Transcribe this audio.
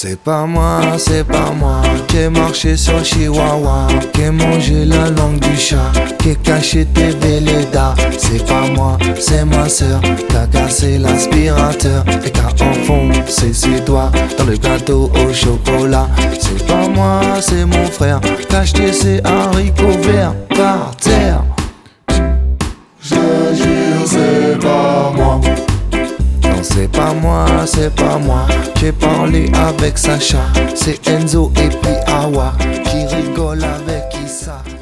C'est pas moi qui ai marché sur le chihuahua, qui ai mangé la langue du chat, qui ai caché tes Véleda. C'est pas moi, c'est ma sœur qui a cassé l'aspirateur et qui a enfoncé ses doigts dans le gâteau au chocolat. C'est pas moi, c'est mon frère qui a acheté ses haricots verts par terre. Je jure, c'est pas moi. Non, c'est pas moi. J'ai parlé avec Sacha, c'est Enzo et puis Awa qui rigole avec Issa.